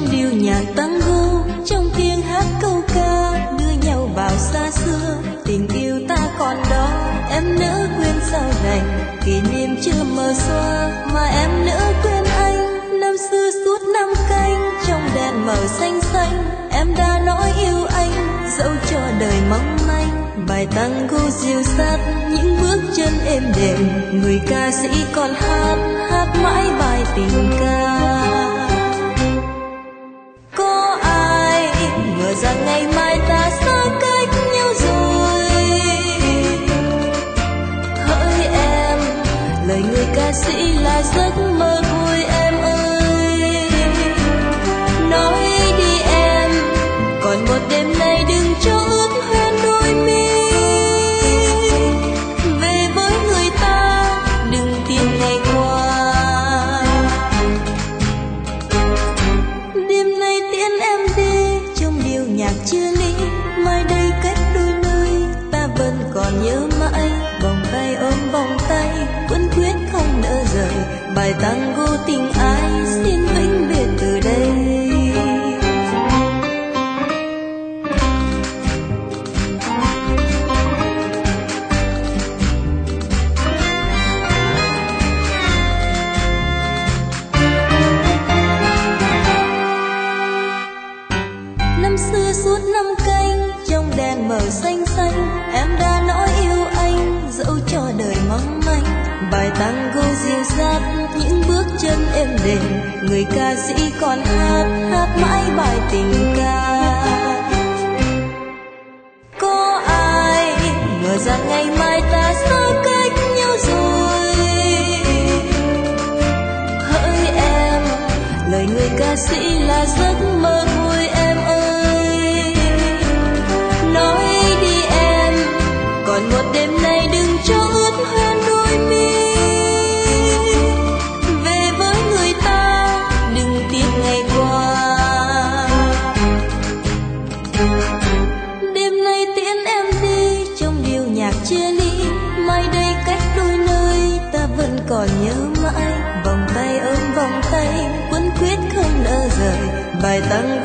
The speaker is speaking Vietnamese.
trong điệu nhạc tango, trong tiếng hát câu ca đưa nhau vào xa xưa. Tình yêu ta còn đó, em nỡ quên sao đành, kỷ niệm chưa mờ xóa mà em nỡ quên anh. Năm xưa suốt năm canh trong đèn mờ xanh xanh, em đã nói yêu anh dẫu cho đời mong manh. Bài tango dịu dắt những bước chân êm đềm, người ca sĩ còn hát mãi bài tình ca. Có ai ngờ rằng ngày mai ta xa cách nhau rồi. Hỡi em, lời người ca sĩ là giấc mơ vui em ơi. Nói đi em, còn một đêm nay đừng cho ướt hoen đôi mi. Về với người ta, đừng tìm ngày qua. Đêm nay tiễn em đi trong điệu nhạc chia ly. Mai đây cách đôi nơi, ta vẫn còn nhớ mãi. Vòng tay ôm vòng tay, vẫn quyết không nỡ rời. Bài tango tình ai xin vĩnh biệt từ đây. Năm xưa suốt năm canh trong đèn mờ xanh xanh, em đã nói yêu anh dẫu cho đời mong manh. Bài tango dịu dắt những bước chân êm đềm, người ca sĩ còn hát mãi bài tình ca. Có ai ngờ rằng ngày mai ta xa cách nhau rồi. Hỡi em, lời người ca sĩ là giấc mơ vui em ơi. Nói đi em, còn một đêm nay đừng cho ướt hoen đôi mi. Về với người ta, đừng tìm ngày qua. Đêm nay tiễn em đi trong điệu nhạc chia ly. Mai đây cách đôi nơi, ta vẫn còn nhớ mãi. Vòng tay ôm vòng tay, vẫn quyết không nỡ rời. Bài tango